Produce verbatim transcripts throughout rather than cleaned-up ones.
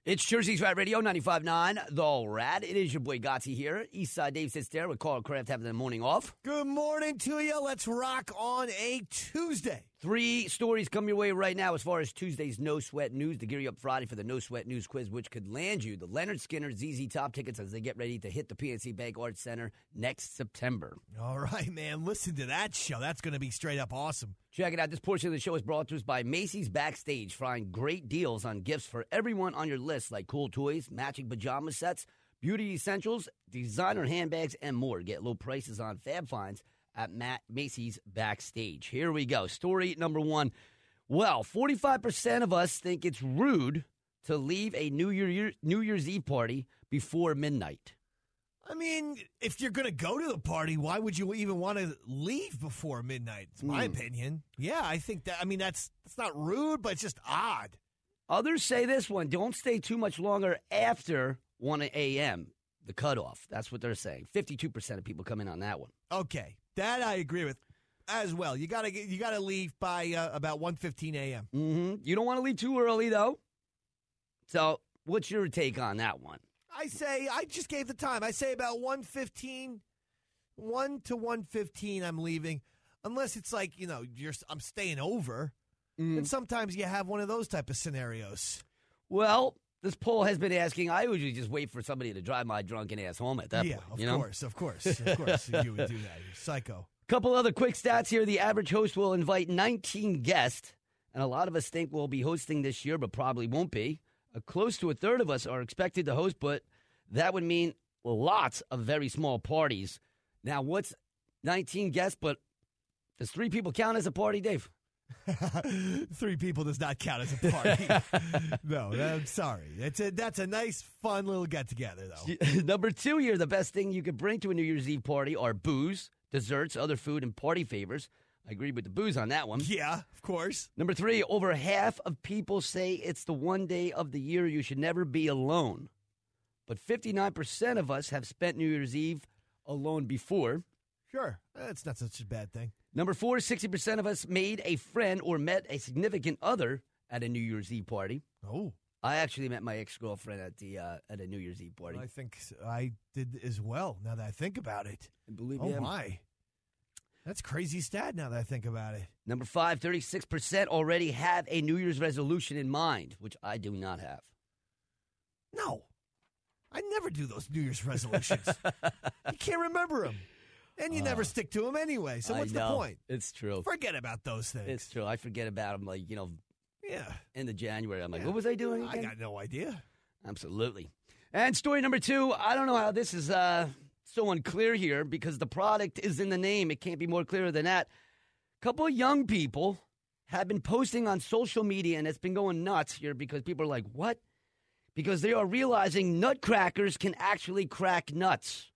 It's Jersey's Rat Radio, ninety-five point nine, The Rat. It is your boy Gotti here. Eastside Dave sits there with Carl Kraft having the morning off. Good morning to you. Let's rock on a Tuesday. Three stories come your way right now as far as Tuesday's No Sweat News to gear you up Friday for the No Sweat News quiz, which could land you the Leonard Skinner Z Z Top tickets as they get ready to hit the P N C Bank Arts Center next September. All right, man. Listen to that show. That's going to be straight up awesome. Check it out. This portion of the show is brought to us by Macy's Backstage. Find great deals on gifts for everyone on your list, like cool toys, matching pajama sets, beauty essentials, designer handbags, and more. Get low prices on Fab Finds at Matt Macy's Backstage. Here we go. Story number one. Well, forty-five percent of us think it's rude to leave a New Year New Year's Eve party before midnight. I mean, if you're going to go to the party, why would you even want to leave before midnight? It's my mm. opinion. Yeah, I think that, I mean, that's that's not rude, but it's just odd. Others say this one, don't stay too much longer after one a.m., the cutoff. That's what they're saying. fifty-two percent of people come in on that one. Okay, that I agree with as well. You got to you got to leave by uh, about one fifteen a.m. Mm-hmm. You don't want to leave too early, though. So what's your take on that one? I say, I just gave the time. I say about one fifteen, one to one fifteen I'm leaving. Unless it's like, you know, you're, I'm staying over. Mm. And sometimes you have one of those type of scenarios. Well, this poll has been asking, I usually just wait for somebody to drive my drunken ass home at that yeah, point. of you know? course, of course, of course. You would do that. You're psycho. Couple other quick stats here. The average host will invite nineteen guests, and a lot of us think we'll be hosting this year, but probably won't be. Uh, close to a third of us are expected to host, but that would mean lots of very small parties. Now, what's nineteen guests, but does three people count as a party, Dave? Three people does not count as a party. No, I'm sorry. It's a, that's a nice, fun little get-together, though. Number two here, the best thing you could bring to a New Year's Eve party are booze, desserts, other food, and party favors. I agree with the booze on that one. Yeah, of course. Number three, over half of people say it's the one day of the year you should never be alone. But fifty-nine percent of us have spent New Year's Eve alone before. Sure. That's not such a bad thing. Number four, sixty percent of us made a friend or met a significant other at a New Year's Eve party. Oh. I actually met my ex-girlfriend at the uh, at a New Year's Eve party. Well, I think I did as well, now that I think about it. And believe oh, me, my. That's crazy stat now that I think about it. Number five, thirty-six percent already have a New Year's resolution in mind, which I do not have. No. I never do those New Year's resolutions. You can't remember them. And you uh, never stick to them anyway. So what's I know. the point? It's true. Forget about those things. It's true. I forget about them, like, you know, yeah. in the January. I'm like, yeah. what was I doing again? I got no idea. Absolutely. And story number two, I don't know how this is uh, so unclear here because the product is in the name. It can't be more clear than that. A couple of young people have been posting on social media, and it's been going nuts here because people are like, what? Because they are realizing nutcrackers can actually crack nuts.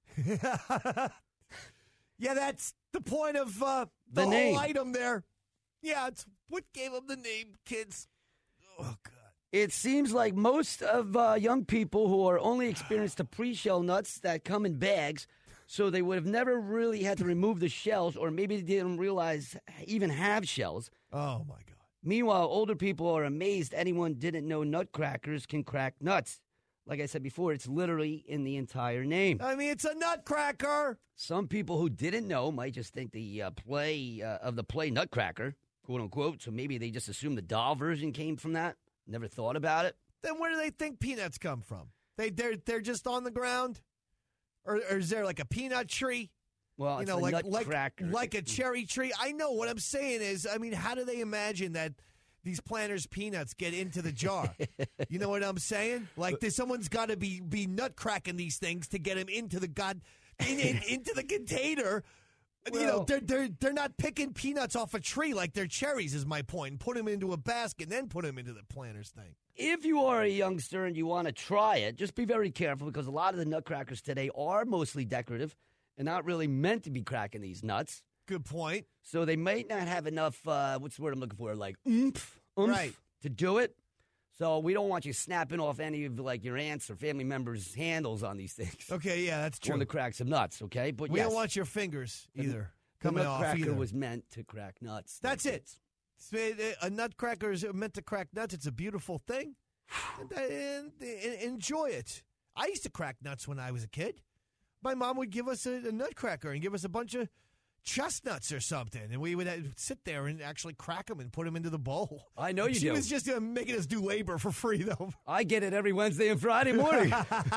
Yeah, that's the point of uh, the, the whole name. item there. Yeah, it's what gave them the name, kids. Oh, God. It seems like most of uh, young people who are only experienced to pre-shell nuts that come in bags, so they would have never really had to remove the shells, or maybe they didn't realize even have shells. Oh, my God. Meanwhile, older people are amazed anyone didn't know nutcrackers can crack nuts. Like I said before, it's literally in the entire name. I mean, it's a nutcracker. Some people who didn't know might just think the uh, play uh, of the play Nutcracker, quote unquote, so maybe they just assumed the doll version came from that. Never thought about it. Then where do they think peanuts come from? They they're they're just on the ground, or, or is there like a peanut tree? Well, you it's know, a like nutcracker. like like a cherry tree. I know what I'm saying is, I mean, how do they imagine that these Planters peanuts get into the jar? You know what I'm saying? Like, there's, someone's got to be be nutcracking these things to get them into the god in, in, into the container. Well, you know, they're they're they're not picking peanuts off a tree like they're cherries. Is my point. And put them into a basket, and then put them into the Planters thing. If you are a youngster and you want to try it, just be very careful because a lot of the nutcrackers today are mostly decorative and not really meant to be cracking these nuts. Good point. So they might not have enough, uh, what's the word I'm looking for, like oomph, oomph right. to do it. So we don't want you snapping off any of like your aunts or family members' handles on these things. Okay, yeah, that's true. Want to crack some nuts, okay? But we yes, don't want your fingers either the, coming the off nutcracker either. was meant to crack nuts. That's it. A nutcracker is meant to crack nuts. It's a beautiful thing. and, and, and enjoy it. I used to crack nuts when I was a kid. My mom would give us a, a nutcracker and give us a bunch of chestnuts or something, and we would uh, sit there and actually crack them and put them into the bowl. I know you she do. was just uh, making us do labor for free, though. I get it every Wednesday and Friday morning.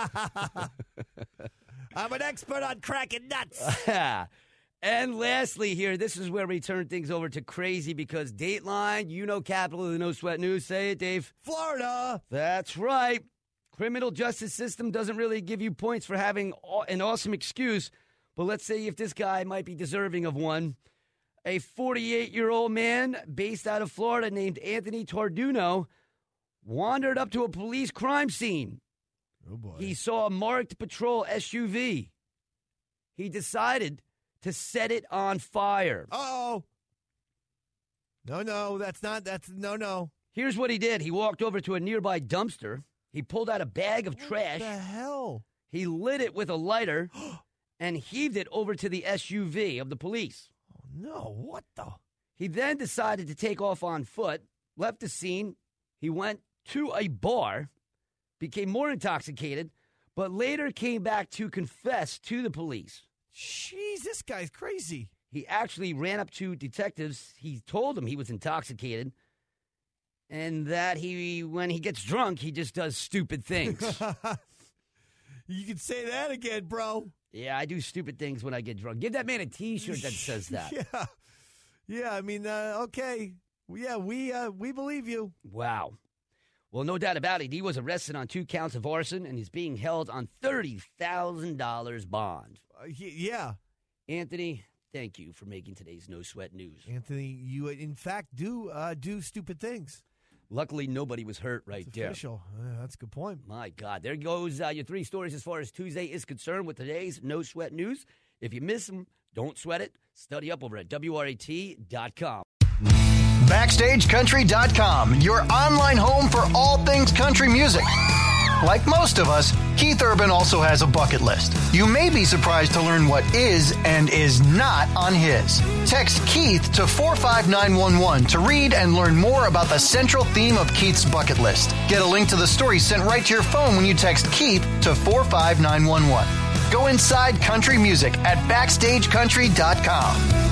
I'm an expert on cracking nuts. And lastly here, this is where we turn things over to crazy because Dateline, you know, capital of the No Sweat News. Say it, Dave. Florida. That's right. Criminal justice system doesn't really give you points for having an awesome excuse, but let's say if this guy might be deserving of one. A forty-eight-year-old man based out of Florida named Anthony Tarduno wandered up to a police crime scene. Oh, boy. He saw a marked patrol S U V. He decided to set it on fire. Uh-oh. No, no, that's not, that's, no, no. Here's what he did. He walked over to a nearby dumpster. He pulled out a bag of What trash. the hell? He lit it with a lighter and heaved it over to the S U V of the police. Oh, no, what the? He then decided to take off on foot, left the scene. He went to a bar, became more intoxicated, but later came back to confess to the police. Jeez, this guy's crazy. He actually ran up to detectives. He told them he was intoxicated and that he, when he gets drunk, he just does stupid things. You can say that again, bro. Yeah, I do stupid things when I get drunk. Give that man a T-shirt that says that. Yeah. Yeah, I mean, uh, okay. Yeah, we uh, we believe you. Wow. Well, no doubt about it. He was arrested on two counts of arson, and he's being held on thirty thousand dollars bond. Uh, yeah. Anthony, thank you for making today's No Sweat News. Anthony, you in fact do uh, do stupid things. Luckily, nobody was hurt right It's there. official. Uh, that's a good point. My God. There goes uh, your three stories as far as Tuesday is concerned with today's No Sweat News. If you miss them, don't sweat it. Study up over at W R A T dot com. Backstage Country dot com, your online home for all things country music. Like most of us, Keith Urban also has a bucket list. You may be surprised to learn what is and is not on his. Text Keith to four five nine one one to read and learn more about the central theme of Keith's bucket list. Get a link to the story sent right to your phone when you text Keith to four five nine one one. Go inside country music at Backstage Country dot com.